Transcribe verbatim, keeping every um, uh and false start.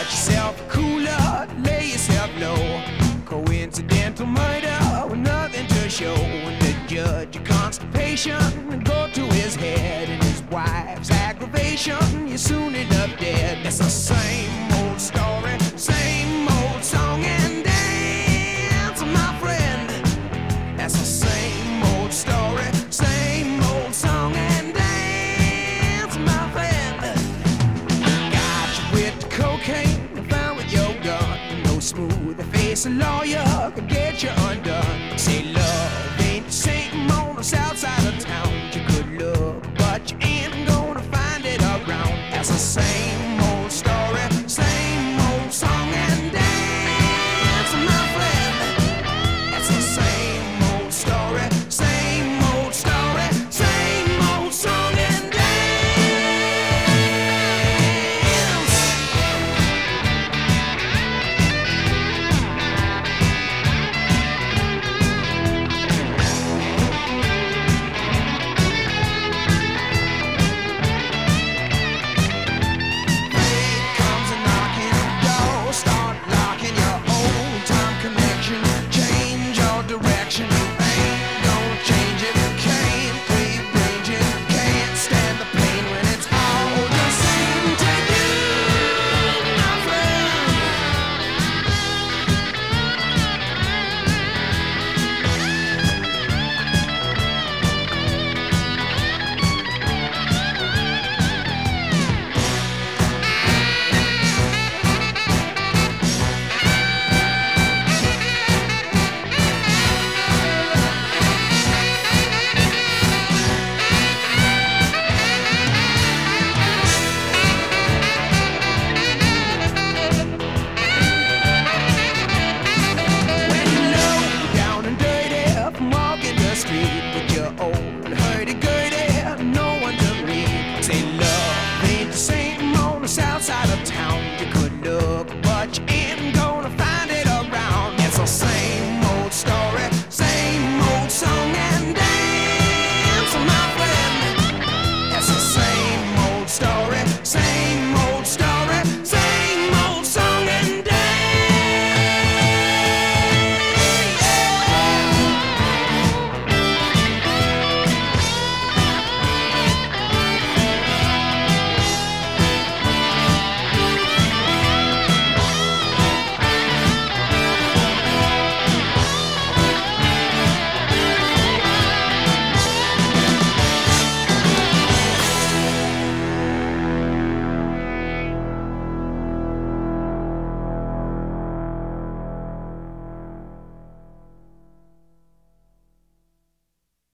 yourself a cooler, lay yourself low. Coincidental murder with nothing to show. When the judge of constipation go to his head, and his wife's aggravation, you soon end up dead. It's the same old story, same old song and dance, my friend. That's the same old story, same old song and dance, my friend. Got you with the cocaine, found with your gun. No smooth face a lawyer could get you undone. Say love ain't the same on the south side of town. You could look, but you ain't gonna find it around. That's the same old story, same old song and dance, my friend. That's the same old story, same old story, same old song and dance. Fate comes a knocking on the door, start locking your old time connection. Change your direction, ain't gonna change it. Can't rearrange it, can't stand the pain when it's all the same to you, my friend. When you're low, down and dirty, from walking the street with your old hurdy-gurdy, no one to read. Say love ain't the same on the south side of town. You could look, but you ain't